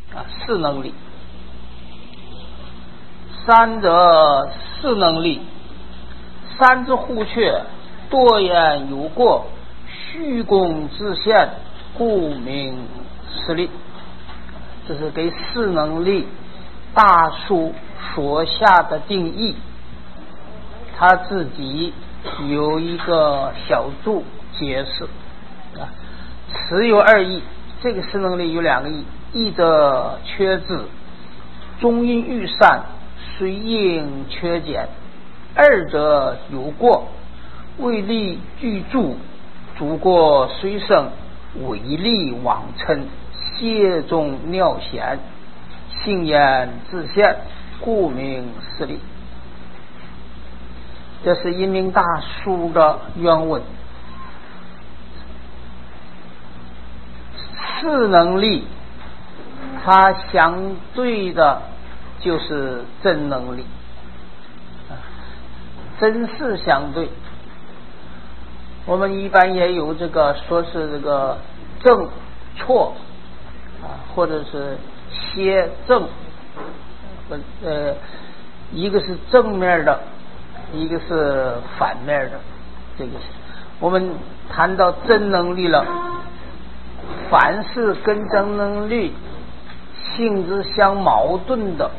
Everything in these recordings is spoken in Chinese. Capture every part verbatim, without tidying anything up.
啊，四能力。三者四能力，三之互阙，多言有过，虚功自现，故名四力。这是给四能力大书所下的定义，他自己有一个小注解释啊，此有二义。这个四能力有两个义，一者缺字，中音欲散，虽应缺减；二者有过，未立具注，足过虽生，违力往称，泄中尿涎，性言自现，故名四力。这是阴明大书的原文。四能力它相对的就是真能力，真是相对。我们一般也有这个说是这个正错啊，或者是邪正，呃，一个是正面的，一个是反面的。这个是我们谈到真能力了，凡是跟真能力性质相矛盾的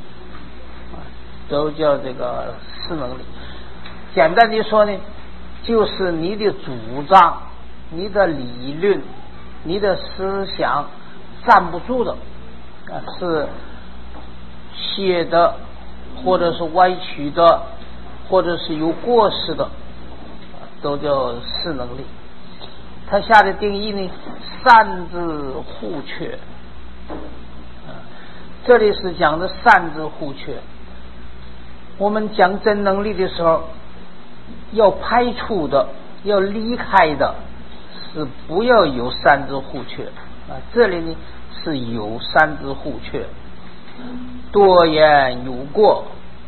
都叫这个四能力。简单的说呢，就是你的主张、你的理论、你的思想站不住的，是邪的，或者是歪曲的，或者是有过失的，都叫四能力。他下的定义呢，善之互阙，这里是讲的善之互阙。我们讲真能力的时候，要排除的，要离开的是不要有善之互阙啊。这里呢是有善之互阙，多言有过，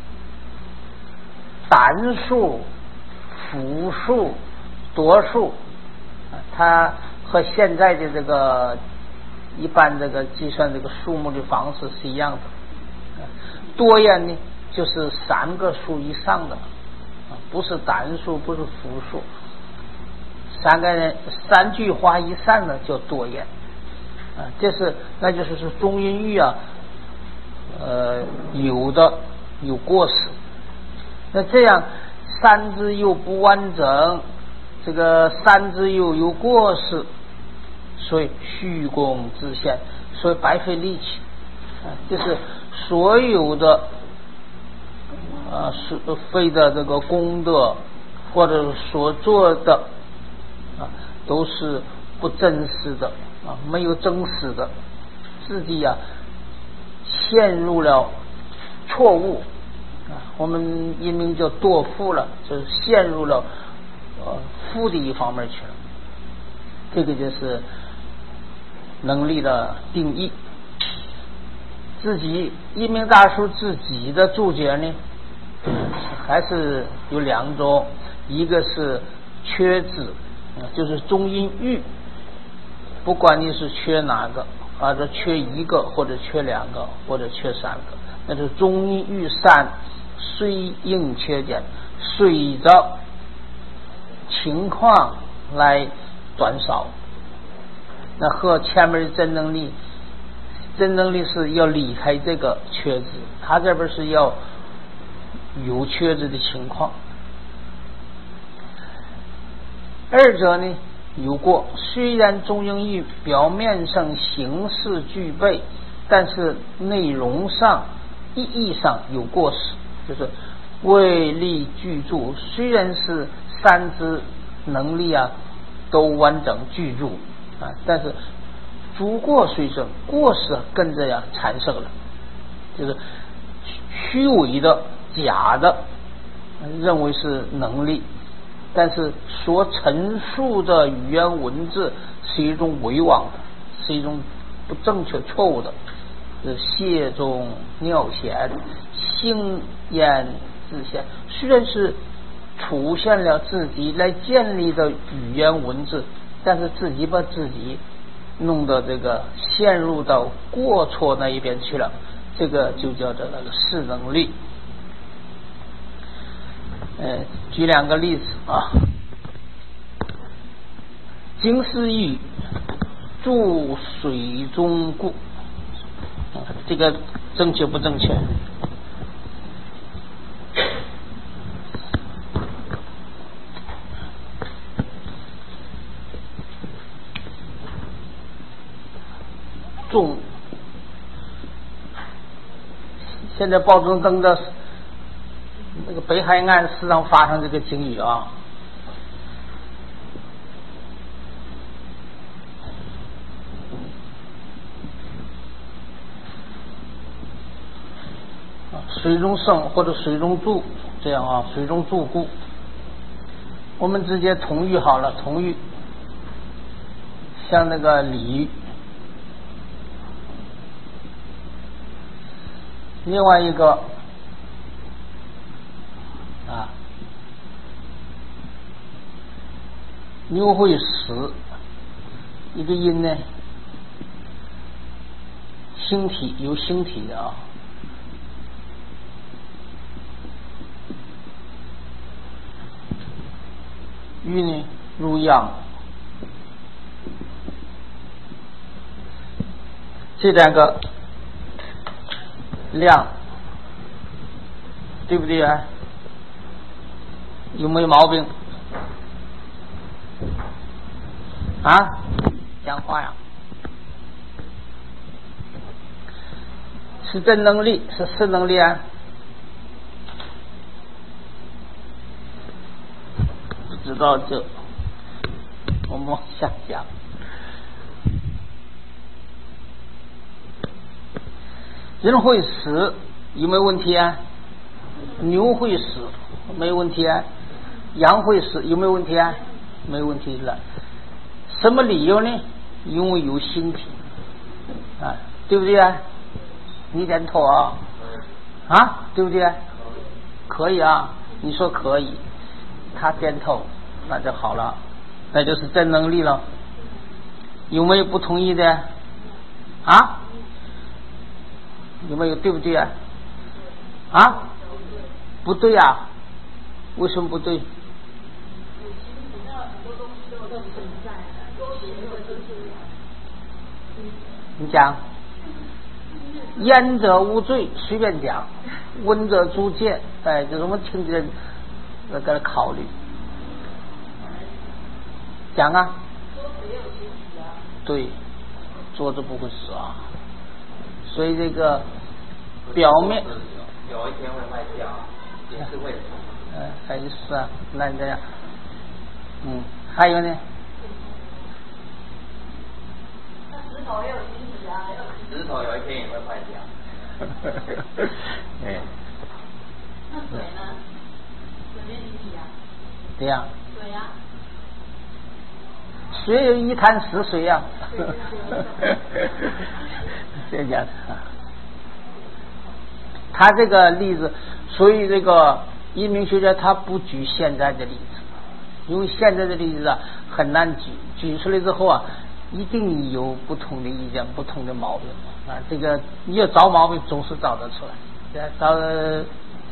单数、复数、多数，它和现在的这个一般这个计算这个数目的方式是一样的。多言呢就是三个数以上的，不是单数，不是复数，三个人三句话以上的叫多言啊。这是那就是是中音域啊，呃，有的有过失。那这样三字又不完整，这个三字又有过失，所以虚功自现，所以白费力气啊。就是所有的啊，是费的这个功德或者所做的啊，都是不真实的啊，没有真实的，自己呀、啊、陷入了错误啊。我们因为叫堕夫了，就是陷入了呃负的一方面去了。这个就是能力的定义。自己一明大叔自己的注解呢，还是有两种，一个是缺字，就是中音域，不管你是缺哪个，或者缺一个，或者缺两个，或者缺三个，那是中音域散，虽应缺减，随着情况来短少。那和前面的真能力，真能力是要离开这个缺字，他这边是要有缺字的情况。二者呢有过，虽然中英语表面上形式具备，但是内容上意义上有过失，就是未立具注，虽然是三支能力啊都完整具注啊，但是足过虽生，过失跟着呀产生了，就是虚伪的、假的，认为是能力，但是所陈述的语言文字是一种伪妄的，是一种不正确、错误的，是泄中尿涎，性言自现。虽然是出现了自己来建立的语言文字，但是自己把自己弄得这个陷入到过错那一边去了，这个就叫做那个势能力。呃，举两个例子啊，经世语注水中固，这个正确不正确？重，现在报纸上登的那个北海岸时常发生这个警语啊，水中生或者水中注，这样啊，水中注固，我们直接同语好了，同语，像那个鲤鱼。另外一个啊，牛会死，一个音呢，星体有星体的啊，玉呢入阳，这两个量对不对啊？有没有毛病啊？讲话呀，是真能力是势能力啊？不知道这我们往下讲。人会死有没有问题啊？牛会死没有问题啊？羊会死有没有问题啊？没有问题了。什么理由呢？因为有星体啊，对不对啊？你点头啊啊，对不对啊？可以啊，你说可以，他点头，那就好了，那就是真能力了。有没有不同意的啊？有没有对不对啊？啊，不对啊，为什么不对？你讲，言者无罪，随便讲；闻者足戒，哎，就是我们听见要给他考虑。讲啊，对，桌子不会死啊。所以这个表面有一天会坏掉，也是为什么？ 呃，还是啊，那这样，嗯，还有呢？ 那石头也有晶体啊， 石头有一天也会坏掉。 哎。 那水呢？水没晶体啊？ 对呀。 水啊。 水有一潭死水呀、啊。这样的，他这个例子，所以这个一名学家他不举现在的例子，因为现在的例子啊很难举，举出来之后啊，一定有不同的意见、不同的毛病啊。这个你要找毛病，总是找得出来，找呃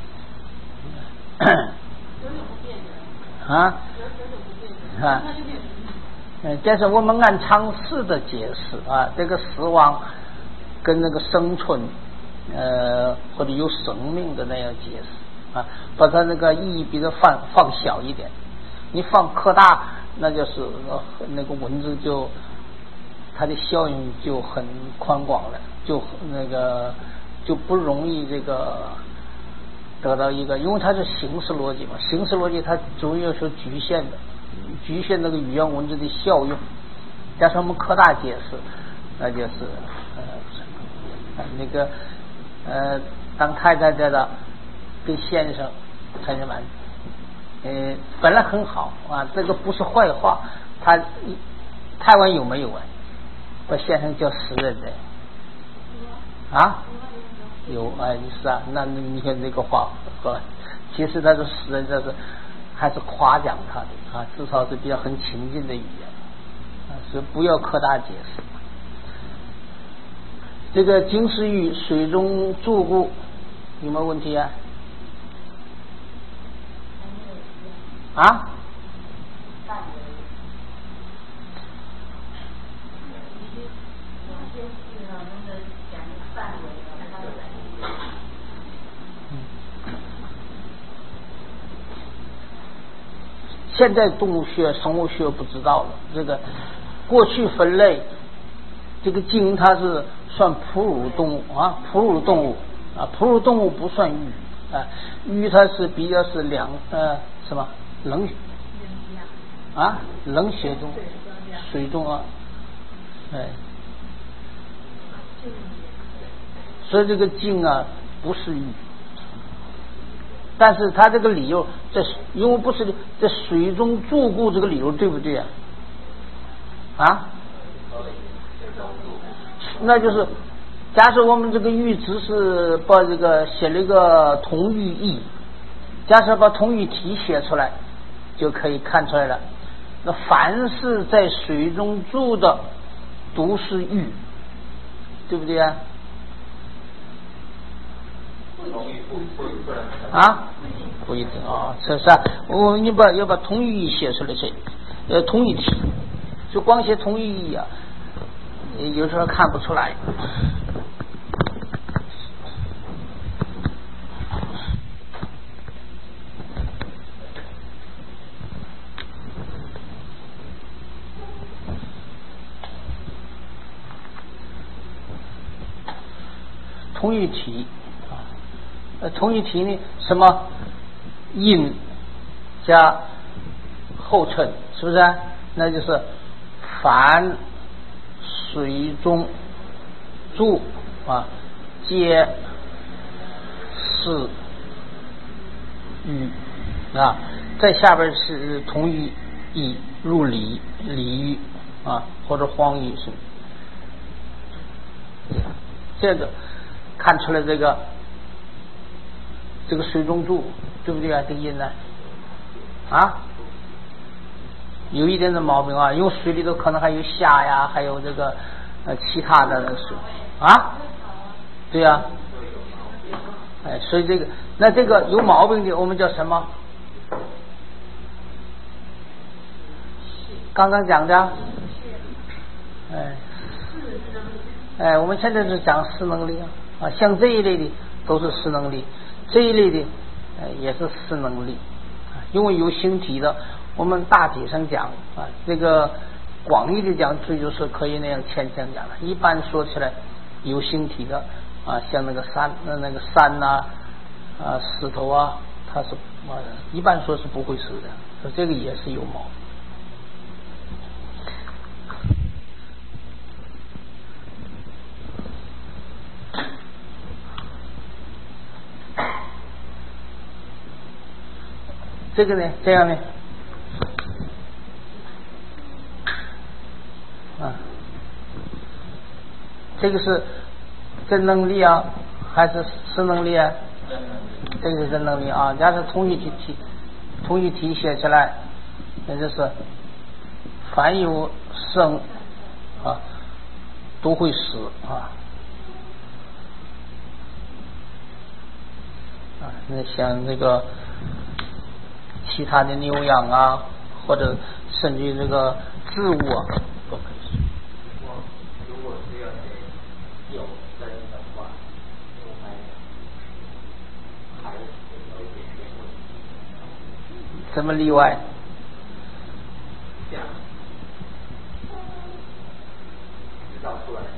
啊啊。嗯，但是我们按常识的解释啊，这个死亡跟那个生存，呃，或者有生命的那样解释啊，把它那个意义比较放放小一点。你放扩大，那就是、呃、那个文字就它的效应就很宽广了，就那个就不容易这个得到一个，因为它是形式逻辑嘛，形式逻辑它总有是局限的。局限那个语言文字的效用，加上我们扩大解释，那就是呃那个呃当太太在的跟先生同学们，呃本来很好啊，这个不是坏话。他台湾有没有啊？把先生叫死人的啊？有哎，是啊，那你看这个话，其实他是死人，这是。还是夸奖他的啊，至少是比较很亲近的语言啊，所以不要扩大解释。 这个经是玉，水中注故，有没有问题啊？啊？现在动物学、生物学不知道了。这个过去分类，这个鲸它是算哺乳动物啊，哺乳动物啊，哺乳动物不算鱼啊，鱼它是比较是凉呃什么冷啊冷血动水中啊，哎，所以这个鲸啊不是鱼。但是他这个理由在，因为不是在水中注故这个理由对不对啊？啊？那就是假设我们这个玉只是把这个写了一个同义义，假设把同义体写出来，就可以看出来了。那凡是在水中注的都是玉，对不对啊？啊，不一定啊，是是啊，我你把要把同义写出来去，呃，同义体，就光写同义啊，有时候看不出来。同义体。同义体呢？什么因加后衬，是不是啊？那就是凡水中注啊，皆是语啊。在下边是同义义入礼礼语啊，或者黄语是这个看出来这个。这个水中注对不对啊？这个音呢啊，有一点的毛病啊，因为水里头可能还有虾呀，还有这个呃其他的水啊，对呀、啊，哎，所以这个那这个有毛病的我们叫什么？刚刚讲的，哎，哎，我们现在是讲识能力啊，像这一类的都是识能力。这一类的呃也是识能力，因为有形体的，我们大体上讲啊，这个广义的讲，这就是可以那样牵强讲了。一般说起来，有形体的啊，像那个山、那那个山呐、啊，啊石头啊，它是啊，一般说是不会死的，所以这个也是有毛。这个呢，这样呢，啊，这个是真能力啊，还是识能力啊？这个是真能力啊。假设同义体体同义体写起来，那就是凡有生啊，都会死啊。啊，那像这个。其他的牛羊啊，或者甚至于这个植物啊，都可以。 如果是要有真的话，我还还有一点点问题。 怎么例外？ 这样，制造出来的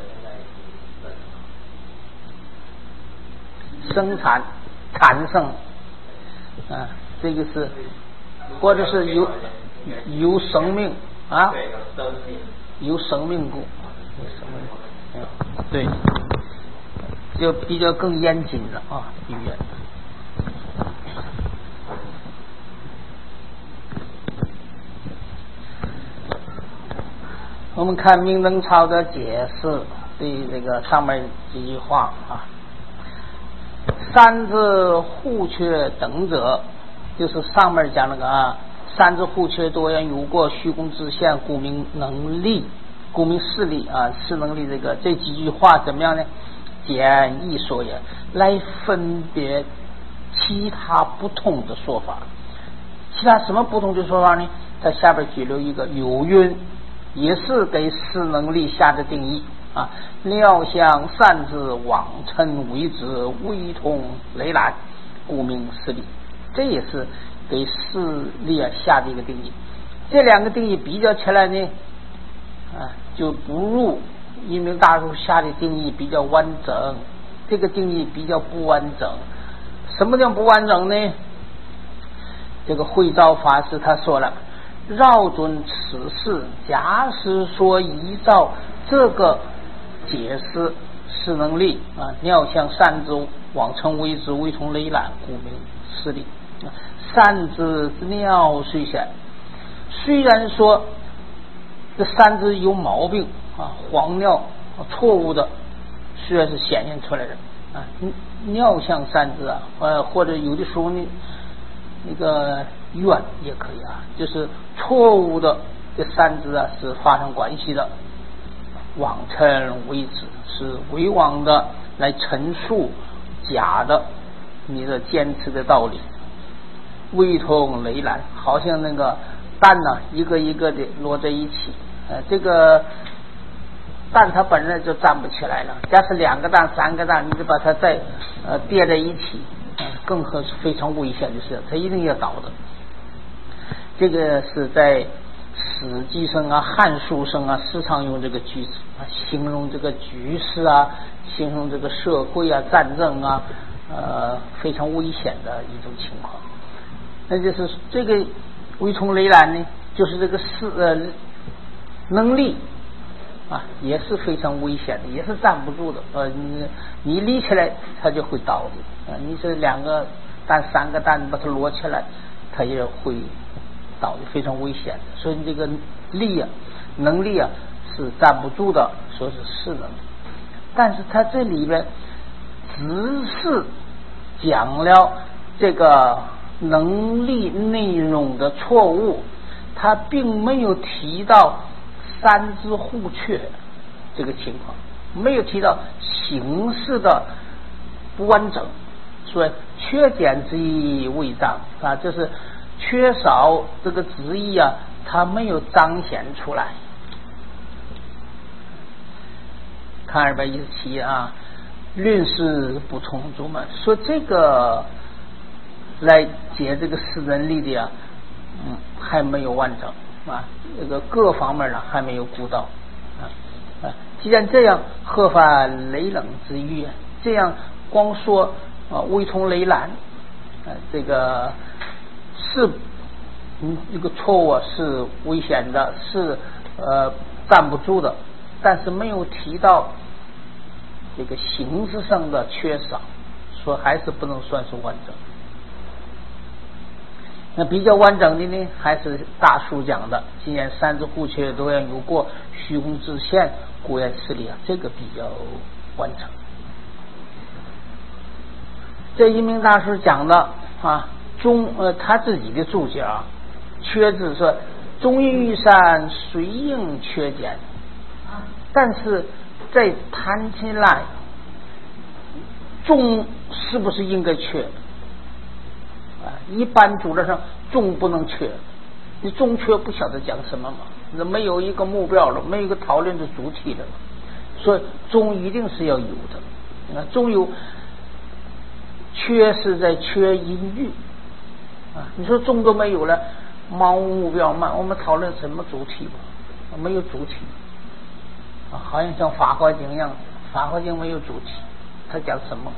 那生产、产生啊。这个是，或者是有有生命啊，有生命故，有生命，对，就比较更严谨了啊，语言。我们看明登超的解释，对这个上面几句话啊，三之互缺等者。就是上面讲那个啊，三之互缺多言有过，虚空之现，故名能力，故名势力啊，是能力。这个这几句话怎么样呢？ 简易说也，来分别其他不同的说法。其他什么不同的说法呢？他下边举了一个有云，也是给识能力下的定义啊。料象善之，往称为之，微通雷览，故名识力。这也是给识力下的一个定义。这两个定义比较起来呢，啊，就不如一鸣大师下的定义比较完整，这个定义比较不完整。什么叫不完整呢？这个慧照法师他说了，绕准此事，假使说依照这个解释识能力啊，料象善之，往称为之，微通雷览，故名识力。善之料虽显，虽然说这善之有毛病啊，黄尿错误的虽然是显现出来的啊，料象善之啊，呃，或者有的时候呢，那个怨也可以啊，就是错误的这善之啊是发生关系的，妄称为之，是伪妄的来陈述假的你的坚持的道理，微通雷览，好像那个蛋呢、啊、一个一个的摞在一起，呃，这个蛋它本来就站不起来了，假使两个蛋三个蛋，你就把它再呃叠在一起，呃、更可是非常危险的事，它一定要倒的。这个是在史记上啊、汉书上啊时常用这个句子啊，形容这个局势啊，形容这个社会啊、战争啊，呃，非常危险的一种情况。那就是这个微通雷览呢，就是这个是呃能力啊，也是非常危险的，也是站不住的。呃，你你立起来，它就会倒的。啊，你是两个蛋、三个蛋把它摞起来，它也会倒的，非常危险的。所以这个力啊、能力啊是站不住的，说是是能。但是它这里边只是讲了这个能力内容的错误，它并没有提到三之互缺这个情况，没有提到形式的不完整，所以缺减之意未彰啊，就是缺少这个之意啊，它没有彰显出来。看二百一十七啊，论是不充足嘛，说这个来解这个识能力的啊，嗯，还没有完整啊，这个各方面呢还没有顾到啊啊。既然这样，何犯雷冷之欲？这样光说啊，微通雷览啊，这个是嗯这个错误是危险的，是呃站不住的，但是没有提到这个形式上的缺少，说还是不能算是完整。那比较完整的呢，还是大书讲的，既然三之互缺都要有过虚空之现，故言识力啊，这个比较完整。这一鸣大师讲的啊，中呃他自己的注解啊，缺字说中阴欲善，随应缺减，但是再谈起来，中是不是应该缺？一般主张上中不能缺，你中缺不晓得讲什么嘛？那没有一个目标了，没有一个讨论的主题了，所以中一定是要有的。那中有缺是在缺音域啊，你说中都没有了，盲无目标嘛，我们讨论什么主题吧？没有主题啊，好像像法华经一样，法华经没有主题，它讲什么？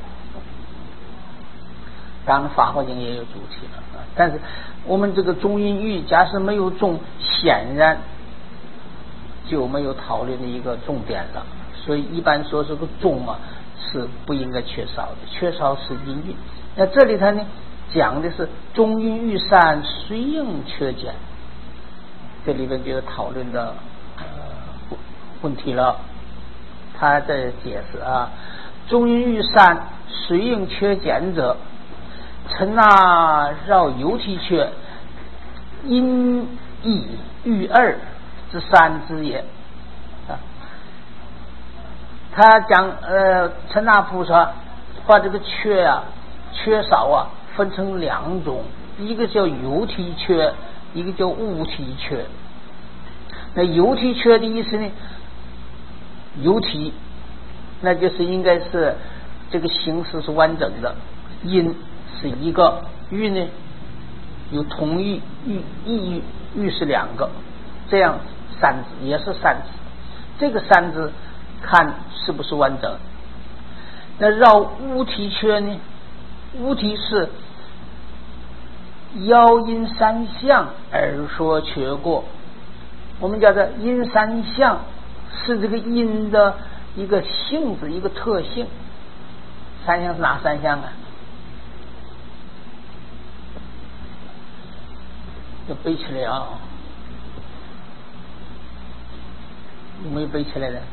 当然法华经也有主题了啊，但是我们这个中阴域假使没有中，显然就没有讨论的一个重点了。所以一般说这个中啊是不应该缺少的，缺少是阴域。那这里他呢讲的是中阴域善，随应缺减，这里边就有讨论的呃问题了。他在解释啊，中阴域善，随应缺减者，臣那绕游体缺，因意欲二之三之也啊。 他讲呃，陈那菩萨把这个缺啊、缺少啊分成两种，一个叫有体缺，一个叫无体缺。那有体缺的意思呢，有体那就是应该是这个形式是完整的，音是一个，玉呢有同义、玉、异玉，玉是两个，这样三字也是三字。这个三字看是不是完整？那绕无体缺呢？无体是腰阴三相而说缺过。我们叫做阴三相，是这个阴的一个性质，一个特性。三相是哪三相啊？要背起来啊！有没有背起来的？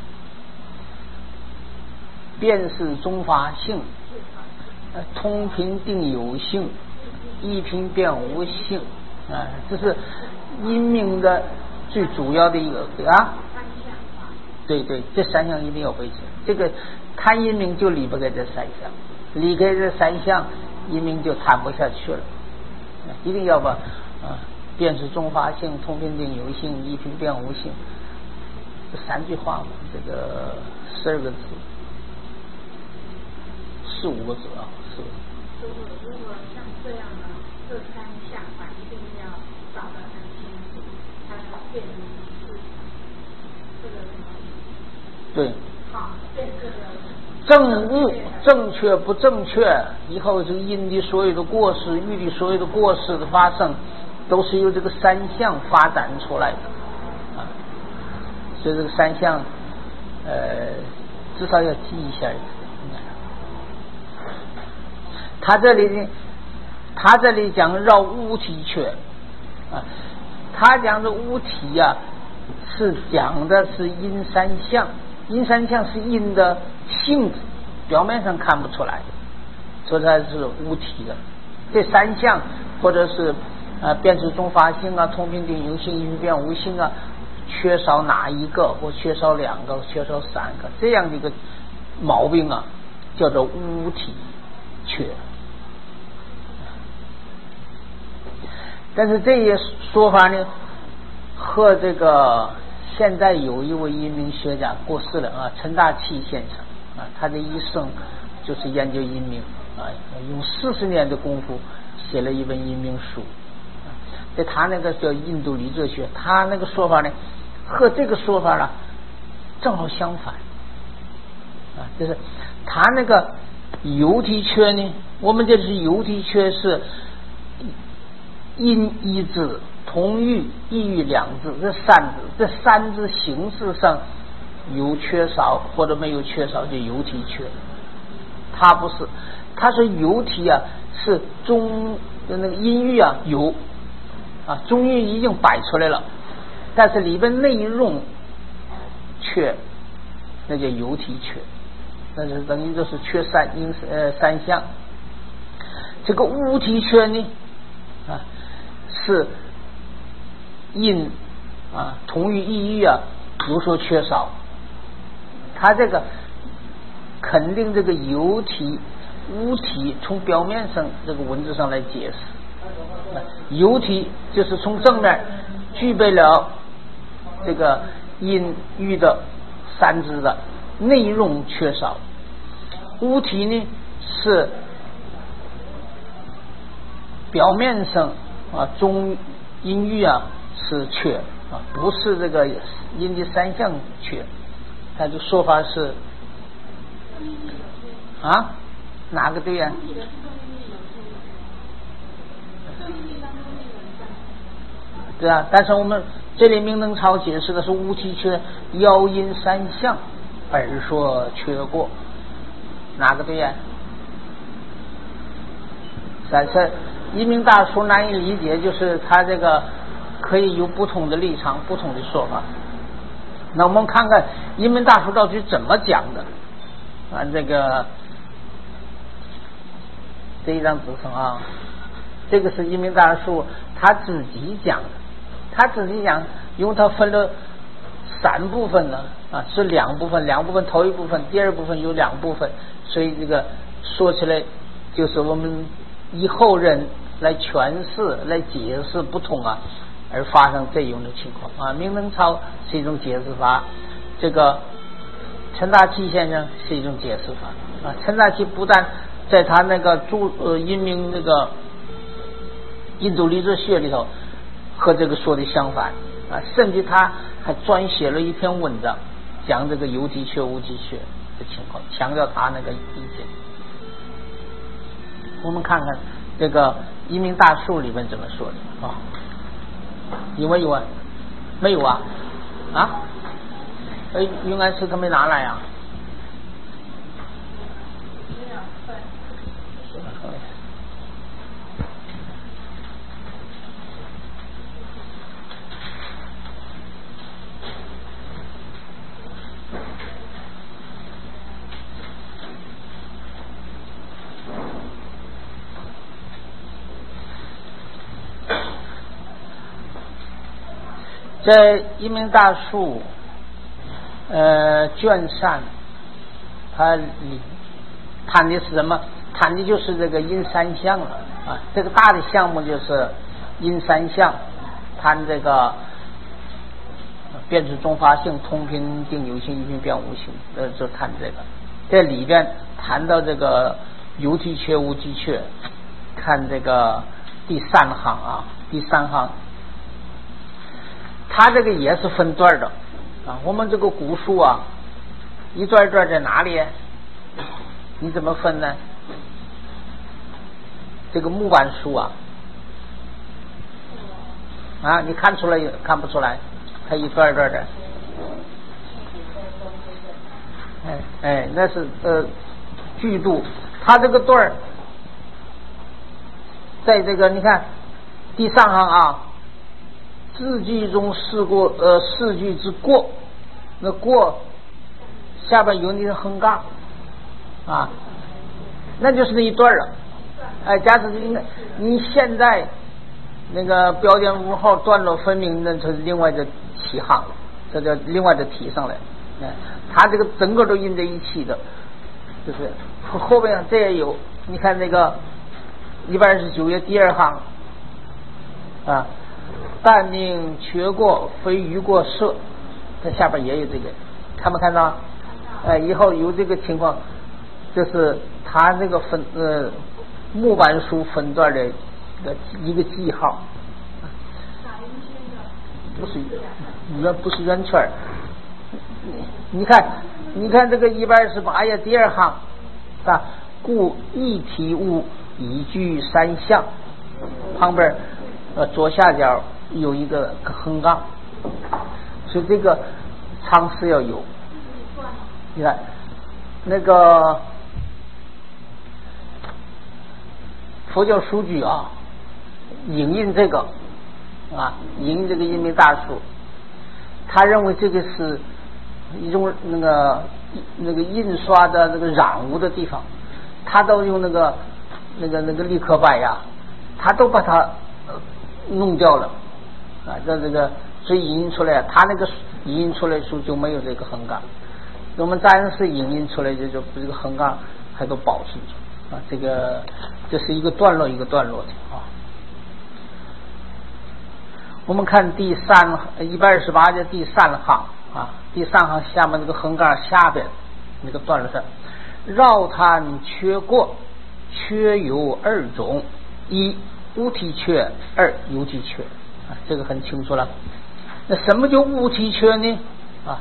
辨识中发性，通平定有性，一平变无性啊，这是阴明的最主要的一个啊。对对，这三项一定要背起来。这个谈阴明就离不开这三项，离开这三项，阴明就谈不下去了。一定要把啊，辨识中发性，通平定有性，一平变无性，这三句话嘛，这个十二个字。四五个字啊，是。 如果如果像这样的这三项吧，一定要找得很清楚，才能辨识是这个什么。 对。 好，辨这个。 正误正确不正确，以后这个阴的所有的过失，玉的所有的过失的发生，都是由这个三项发展出来的啊。所以这个三项，呃，至少要记一下。他这里呢，他这里讲绕无体缺啊，他讲的无体啊，是讲的是阴三相，阴三相是阴的性质，表面上看不出来，所以它是无体的。这三项或者是啊辨识中发性啊，通平定有性，一平变无性啊，缺少哪一个或缺少两个，缺少三个，这样的一个毛病啊，叫做无体缺。但是这些说法呢，和这个现在有一位阴明学家过世了啊，陈大器先生啊，他的一生就是研究阴明啊，用四十年的功夫写了一本阴明书啊。在他那个叫印度理哲学，他那个说法呢，和这个说法呢正好相反啊，就是他那个有体缺呢，我们这是有体缺是阴一字、同玉、异玉两字，这三字，这三字形式上有缺少或者没有缺少，就有体缺。他不是，他是有体啊，是中那个阴玉啊有啊，中玉已经摆出来了，但是里边内容缺，那叫有体缺，那是等于就是缺三阴呃三项。这个无体缺呢啊。是阴啊，同玉异玉啊有所缺少，他这个肯定这个有体无体，从表面上这个文字上来解释，有体就是从正面具备了这个阴玉的三支的内容缺少，无体呢是表面上啊，中阴玉啊是缺啊，不是这个阴的三项缺。他的说法是啊，哪个对呀、啊？对啊，但是我们这里明灯超解释的是无体缺，腰阴三项而说缺过，哪个对呀、啊？三是一名大叔难以理解，就是他这个可以有不同的立场、不同的说法。那我们看看一名大叔到底怎么讲的啊？这个这一张纸上啊，这个是一名大叔他自己讲的，他自己讲，因为他分了三部分呢啊是两部分，两部分头一部分，第二部分有两部分，所以这个说起来就是我们以后人来诠释来解释不同啊，而发生这样的情况啊。明能超是一种解释法，这个陈大器先生是一种解释法啊。陈大器不但在他那个著呃英明那个印度理哲学里头和这个说的相反啊，甚至他还专写了一篇文章讲这个有体缺无体缺的情况，强调他那个意见。我们看看这个移民大术里面怎么说的啊？有没有啊？没有啊？啊？哎，云安师他没拿来啊？在移民大术呃卷上，它谈的是什么？谈的就是这个阴三象了啊。这个大的项目就是阴三象，谈这个变出中发性、通平定有性、一平变无性，呃，就谈这个。在里边谈到这个有体缺无体缺，看这个第三行啊，第三行。它这个也是分段的啊，我们这个古书啊，一段一段在哪里？你怎么分呢？这个木板书啊，啊，你看出来看不出来？它一段一段的。哎哎，那是呃句度，它这个段儿，在这个你看第三行啊。字句中四过呃四句之过，那过下边有那个横杠啊，那就是那一段了。哎，假使你你现在那个标点符号段落分明，那就是另外的起行，这叫另外的提上来。哎，它这个整个都印在一起的，就是后边这也有，你看那个一百二十九页第二行啊。但命缺过非余过色，它下边也有这个，看没看到？呃，以后有这个情况，这是他这个分呃木板书分段的一个记号。不是圆，不是圆圈。你看，你看这个一百二十八页第二行啊，故一体物以具三项，旁边呃左下角。有一个横杠，所以这个常识要有。你看那个佛教书局啊，引印这个啊，引印这个印民大术，他认为这个是一种那个那个印刷的那个染污的地方，他都用那个那个那个立刻白呀，他都把它、呃、弄掉了。啊，这这个所以引印出来，他那个引印出来书就没有这个横杠。我们暂时引印出来就就这个横杠还都保持住啊。这个这是一个段落一个段落的啊。我们看第三一百二十八的第三行啊，第三行下面那个横杠下边那个段落上，绕滩缺过，缺有二种，一无体缺，二有体缺。啊，这个很清楚了。那什么叫无体缺呢？啊，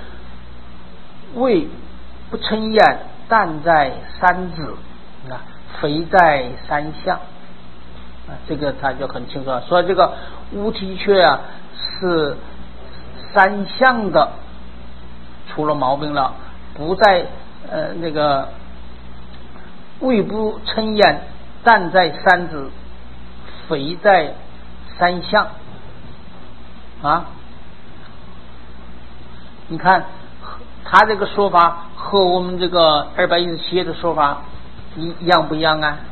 味不称厌，淡在三子，啊，肥在三项。啊，这个他就很清楚了。所以这个无体缺啊，是三项的出了毛病了，不在呃那个味不称厌，淡在三子，肥在三项啊，你看他这个说法和我们这个二百一十七页的说法一一样不一样啊？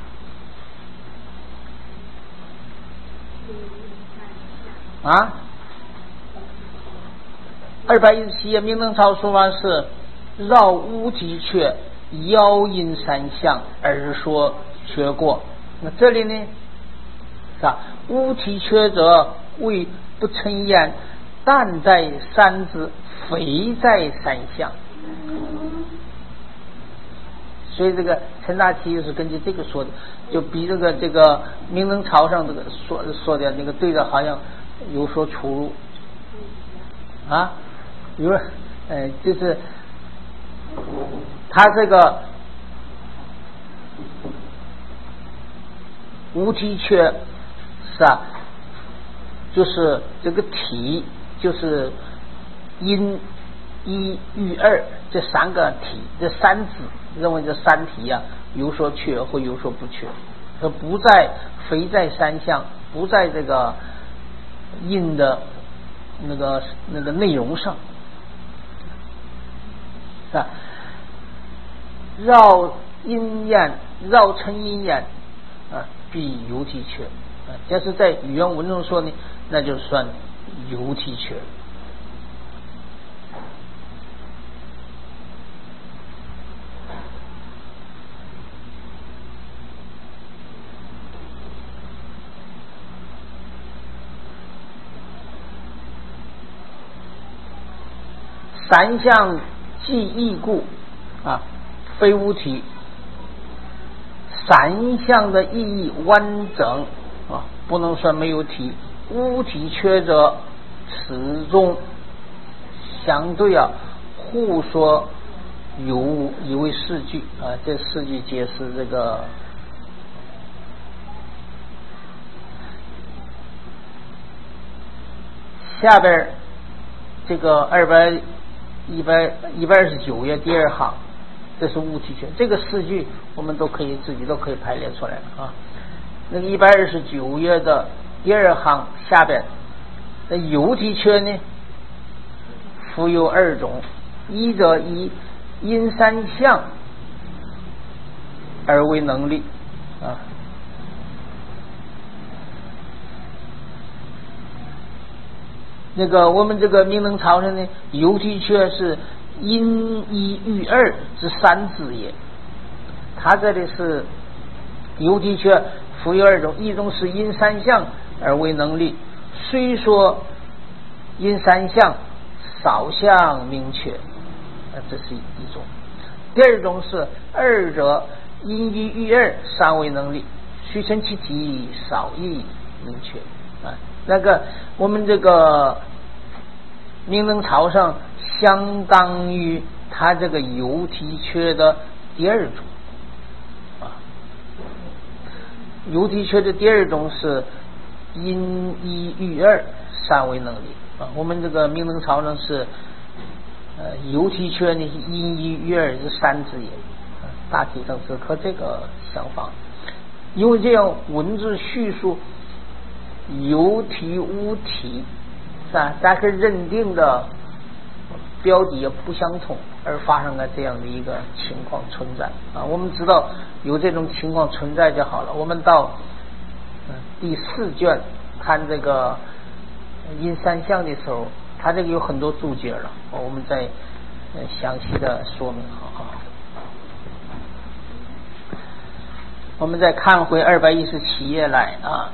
啊？ 二百一十七页明灯操说法是绕乌啼阙妖阴三相而说阙过。那这里呢是吧？乌啼阙者谓不称焉，但在三字，非在三相。所以这个陈大奇是根据这个说的，就比这个这个明灯操上这个说说的那个对的好像有所出入啊。比如呃就是他这个乌啼阙是啊，就是这个体就是阴一玉二这三个体，这三子认为这三体呀、啊、有所缺或有所不缺，它不在非在三相，不在这个阴的那个那个内容上啊。绕阴焰绕成阴焰啊，必游啼阙啊。但是在语言文中说呢，那就算游啼阙。三相即异故啊，非无体。三相的意义完整啊，不能说没有体。无体缺者，此中相对啊互说有一位四句啊，这四句解释这个下边这个二百一百一百二十九页第二行，这是无体阙。这个四句我们都可以自己都可以排列出来啊。那个一百二十九页的第二行下边，那有体阙呢，复有二种，一者以因三相而为能力啊。那个我们这个明灯操上呢，有体阙是因一喻二之三字也。它这里是有体阙复有二种，一种是因三相而为能力，虽说因三相少相明确，这是一种。第二种是二者因一喻二三为能力，虽成其体少义明确啊。那个我们这个明灯操上相当于它这个有体阙的第二种啊。有体阙的第二种是因一喻二三为能力啊。我们这个明灯操上是呃有体阙呢因一喻二是三字也，大体上是和这个相仿。因为这样文字叙述有体无体是吧，但是认定的标的也不相同，而发生了这样的一个情况存在啊。我们知道有这种情况存在就好了。我们到、呃、第四卷看这个因三相的时候，它这个有很多注解了，我们再、呃、详细的说明好好。我们再看回二百一十七页来啊。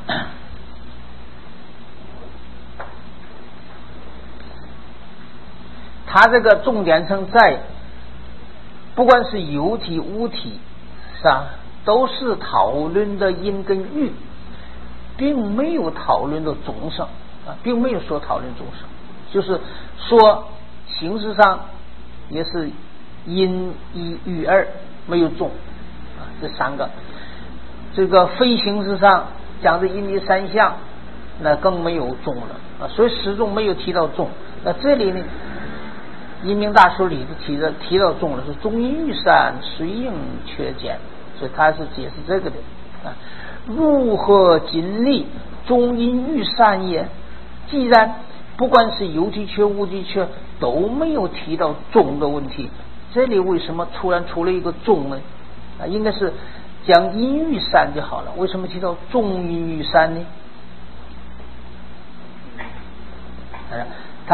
它这个重点上在，不管是有体无体，是吧，都是讨论的因跟喻，并没有讨论的众生啊，并没有说讨论众生，就是说形式上也是因一喻二，没有众啊，这三个。这个非形式上讲的因一三相，那更没有众了啊，所以始终没有提到众。那这里呢？阴明大说里提的提到众了，是中因喻散，随应缺减，所以他是解释这个的啊。如何尽力中因喻散也？既然不管是有体阙无体阙都没有提到众的问题，这里为什么突然出了一个众呢？啊，应该是讲因喻散就好了，为什么提到中因喻散呢？他的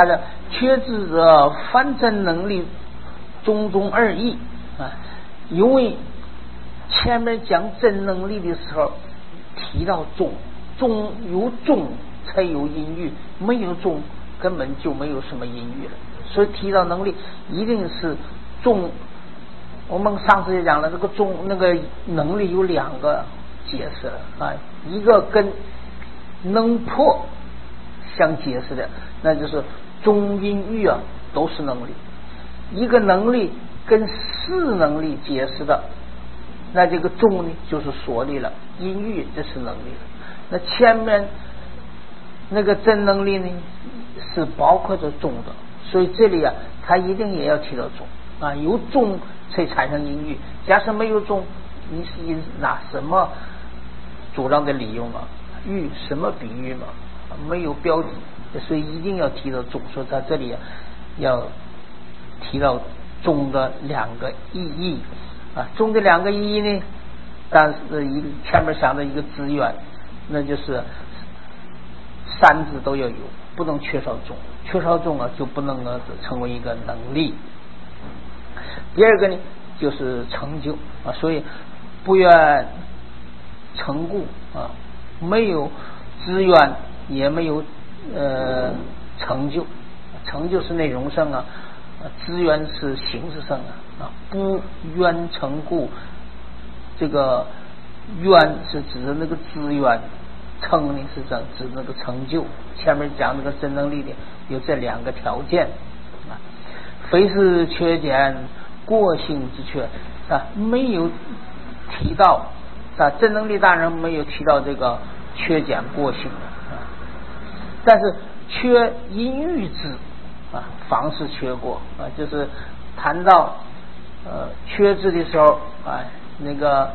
缺之者凡真能力中中二义啊，因为前面讲真能力的时候提到中，中有中才有音域，没有中根本就没有什么音域了，所以提到能力一定是中。我们上次也讲了，这个中那个能力有两个解释了啊，一个跟能破相解释的，那就是中音域啊都是能力；一个能力跟四能力解释的，那这个中呢就是所力了，音域这是能力了。那前面那个真能力呢是包括着中的，所以这里啊它一定也要提到中啊，有中才产生音域，假设没有中，你是拿什么主张的理由嘛？喻什么比喻嘛？没有标的，所以一定要提到中。说在这里、啊、要提到中的两个意义啊，中的两个意义呢，但是一个前面想的一个资源，那就是三字都要有，不能缺少中，缺少中啊就不能够成为一个能力。第二个呢就是成就啊，所以不愿成故啊，没有资源也没有呃成就，成就是内容上啊，资源是形式上啊啊，不愿成故，这个愿是指的那个资源，成呢是指指那个成就。前面讲那个真能力的有这两个条件啊，非是缺减过性之缺啊，没有提到啊，真能力大人没有提到这个缺减过性啊，但是缺音域之啊，方是缺过啊，就是谈到呃缺字的时候啊，那个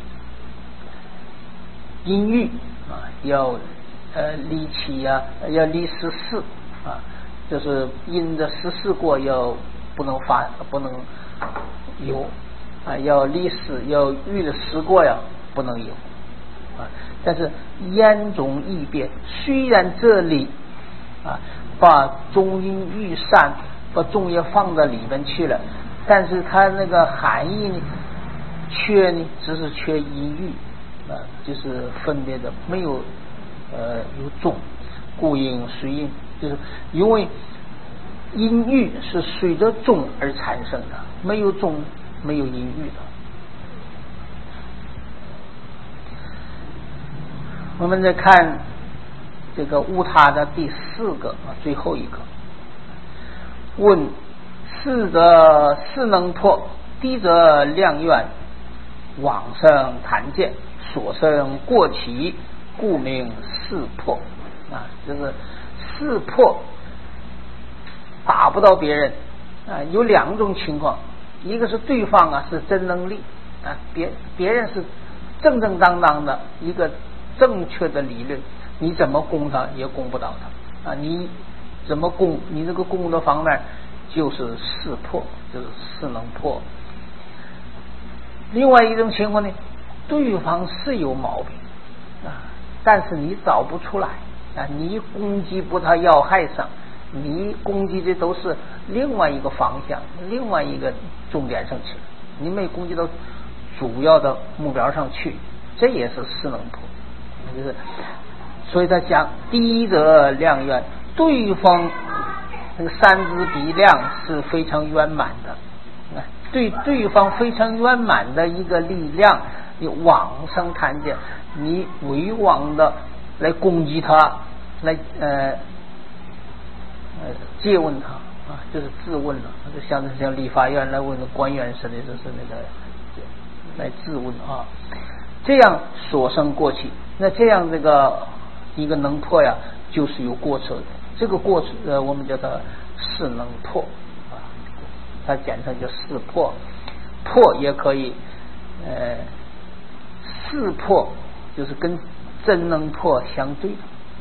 音域啊要呃离七啊，要离十四啊，就是音的十四过要不能发不能有啊，要离十要遇的十过呀不能有啊，但是言中异变，虽然这里啊把中音域散把中也放到里面去了，但是它那个含义呢缺呢只是缺音域啊，就是分别的没有呃有中，故音随音，就是因为音域是随着中而产生的，没有中没有音域的。我们再看这个乌他的第四个最后一个，问四则四能破，低则量愿，往生谈见，所生过期，故名四破啊，就是四破打不到别人啊，有两种情况，一个是对方啊是真能力啊，别别人是正正当当的一个正确的理论，你怎么攻他也攻不到他啊，你怎么攻你这个攻的方面就是四破，就是四能破。另外一种情况呢，对方是有毛病啊，但是你找不出来啊，你攻击不到要害上，你攻击的都是另外一个方向另外一个重点上去，你没攻击到主要的目标上去，这也是四能破。就是所以他讲第一则量愿，对方那个三支比量是非常圆满的，对对方非常圆满的一个力量，你往上看见，你委婉的来攻击他，来呃呃借问他啊，就是质问了，就像像立法院来问官员似的，就是那个来质问啊，这样所生过去，那这样这个一个能破呀，就是有过错的，这个过错呃我们叫它四能破啊，它简称叫四破，破也可以呃四破就是跟真能破相对的，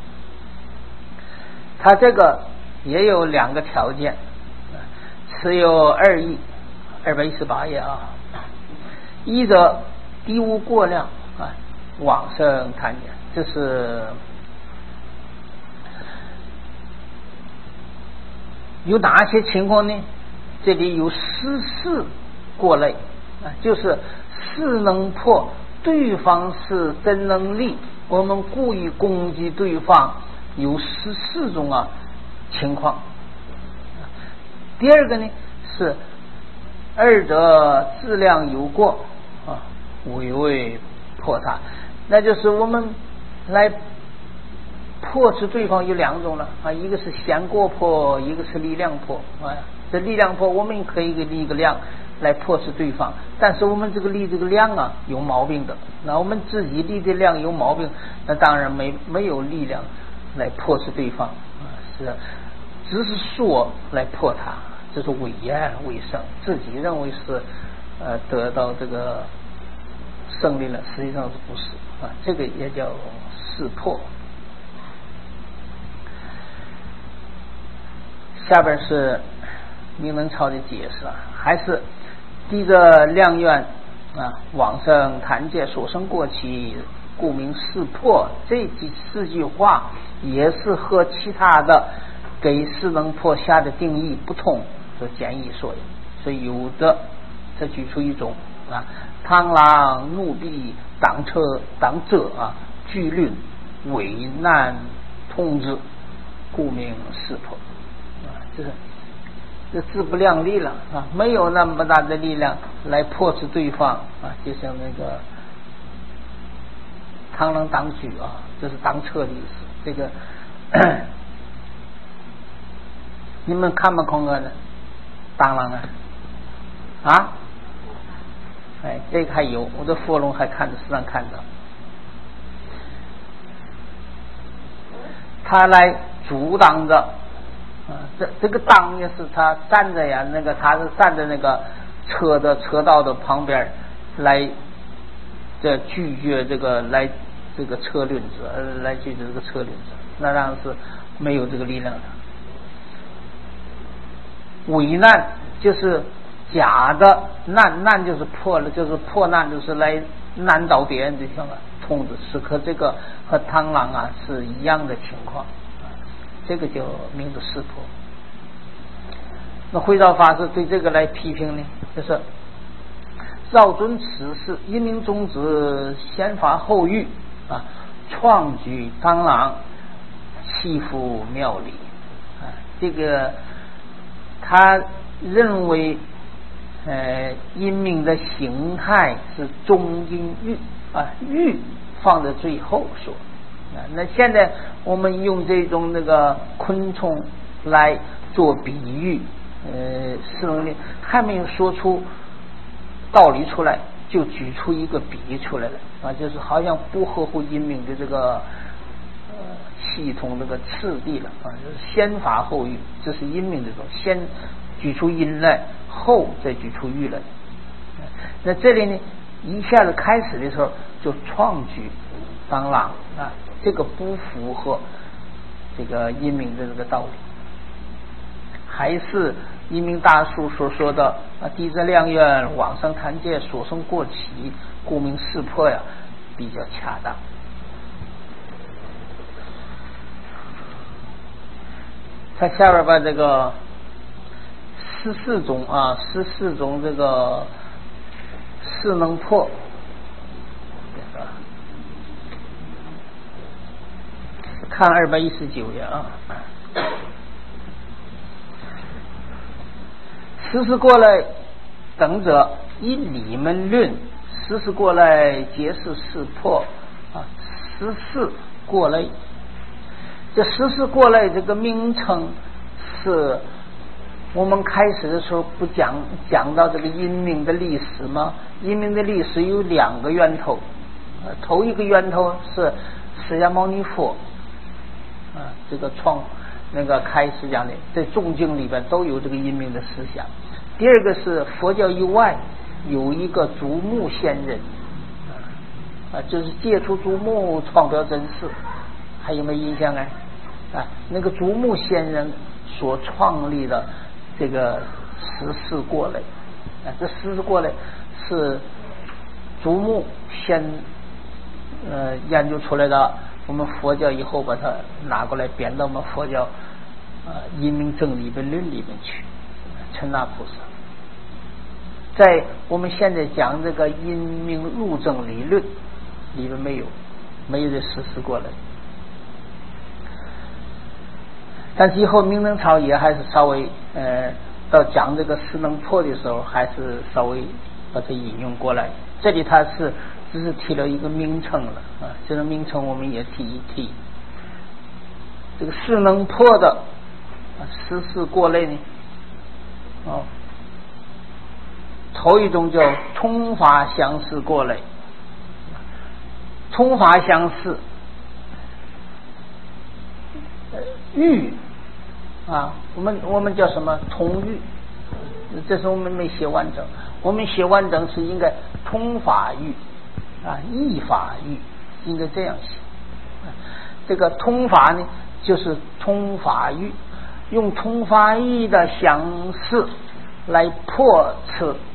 它这个也有两个条件，持有二义二百一十八页啊，一则低无过量啊，往生谈见，这是有哪些情况呢？这里有十四过类啊，就是是能破，对方是真能力，我们故意攻击对方，有十四种啊情况。第二个呢是二者质量有过啊，委为破他，那就是我们来破斥对方有两种了啊，一个是闲过破，一个是力量破啊。这力量破我们可以给立一个量来破斥对方，但是我们这个立这个量啊有毛病的，那我们自己立的量有毛病，那当然没没有力量来破斥对方啊，是只是说来破他，这是伪言伪胜，自己认为是呃得到这个胜利了，实际上是不是啊？这个也叫识破。下边是明能超的解释啊，还是第一个量愿啊，往生谈界所生过期，故名识破。这几四句话也是和其他的给是能破下的定义不同的简易说的，所以有的这举出一种啊，螳螂怒避挡车挡者啊，巨论为难通之，故名识破啊，就是这自不量力了啊，没有那么大的力量来破斥对方啊，就像那个螳螂挡举啊，这是挡车的意思。这个你们看没看过呢？螳螂啊啊，哎，这个还有，我的佛龙还看着，时常看到，他来阻挡着。啊，这这个当也是他站着呀，那个他是站在那个车的车道的旁边来这拒绝这个来这个车轮子，呃，来拒绝这个车轮子，那当然是没有这个力量的。伪难就是假的难，难就是破了，就是破难，就是来难倒别人的像通子，是和这个和螳螂啊是一样的情况。这个就名字识破。那慧照法师对这个来批评呢，就是绕尊此事，因明宗旨，先发后喻啊，创举螳螂，欺负庙里啊。这个他认为，呃，阴明的形态是中阴喻啊，喻放在最后说。啊，那现在我们用这种那个昆虫来做比喻，呃，是能力还没有说出道理出来，就举出一个比喻出来了啊，就是好像不合乎阴明的这个呃系统这个次第了啊，就是先发后喻，这是阴明这种先举出阴来，后再举出喻来。那这里呢，一下子开始的时候就创举螳螂啊。这个不符合这个阴明的这个道理，还是阴明大术所说的啊，地质量愿往生谈界所生过期，故名识破呀，比较恰当。他下边把这个十四种啊，十四种这个是能破。看二百一十九页啊，十四过来等者，以理门论，十四过来皆是识破啊，十四过来，这十四过来这个名称是我们开始的时候不讲讲到这个阴明的历史吗？阴明的历史有两个源头，呃，头一个源头是释迦牟尼佛。啊，这个创那个开始讲的，在众经里边都有这个阴明的思想。第二个是佛教以外有一个竹木仙人，啊，就是借出竹木创表真事，还有没有印象呢？啊，那个竹木仙人所创立的这个十四过类，啊，这十四过类是竹木先呃研究出来的。我们佛教以后把它拿过来编到我们佛教呃因明正理本论里面去，称那菩萨。在我们现在讲这个因明入正理论里面没有没有这实施过来。但是以后明能朝也还是稍微呃到讲这个四能破的时候，还是稍微把它引用过来。这里它是只是提了一个名称了啊，这个名称我们也提一提。这个四能破的实施过来呢，哦，头一种叫通法相似过来。通法相似喻啊，我们我们叫什么通喻？这是我们没写完整，我们写完整是应该通法喻啊，义法喻，应该这样写。这个通法呢，就是通法喻，用通法义的相似来破斥